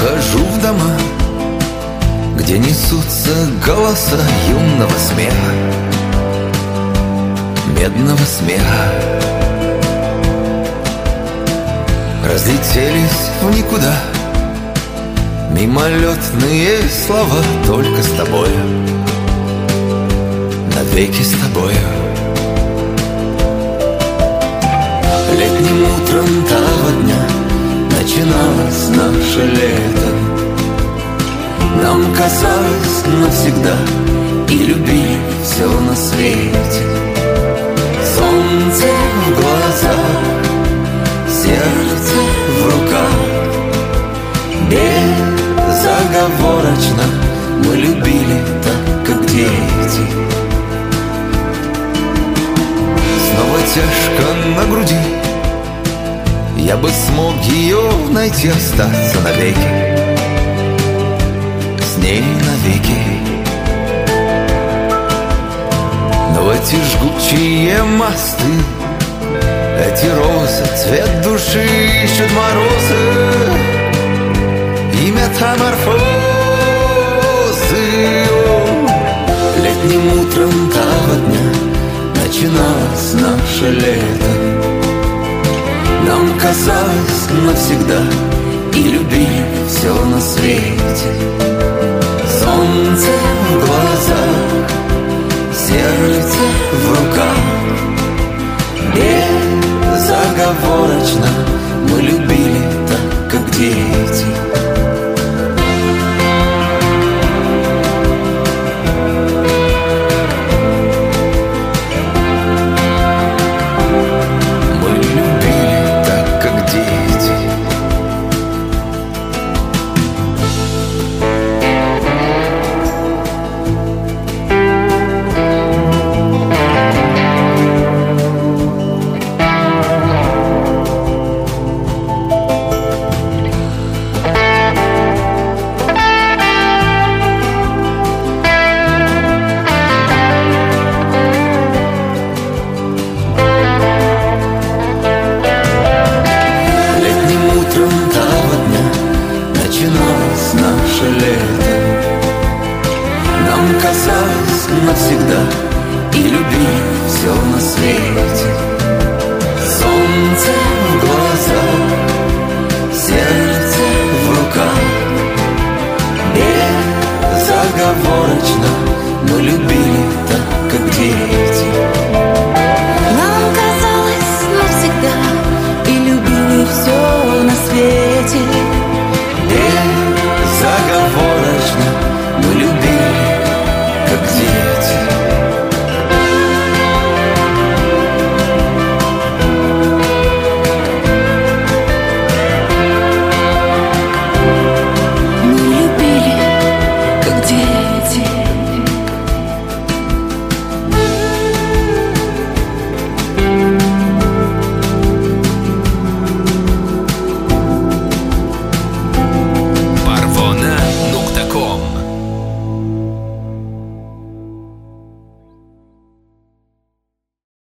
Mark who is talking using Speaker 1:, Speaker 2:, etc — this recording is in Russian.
Speaker 1: Вхожу в дома, где несутся голоса юного смеха, медного смеха. Разлетелись в никуда мимолетные слова, только с тобою, навеки с тобою. Летним утром того дня начиналось наше лето. Нам казалось навсегда, и любили все на свете. Солнце в глазах, сердце в руках, безоговорочно мы любили так, как дети. Снова тяжко на груди, я бы смог ее найти, остаться навеки, с ней навеки. Но эти жгучие мосты, эти розы, цвет души ищут морозы и метаморфозы. Летним утром того дня начиналось наше лето. Нам казалось навсегда, и любили все на свете. Солнце в глазах, сердце в руках, безоговорочно мы любили так, как дети. Нам казалось навсегда, и любили все на свете.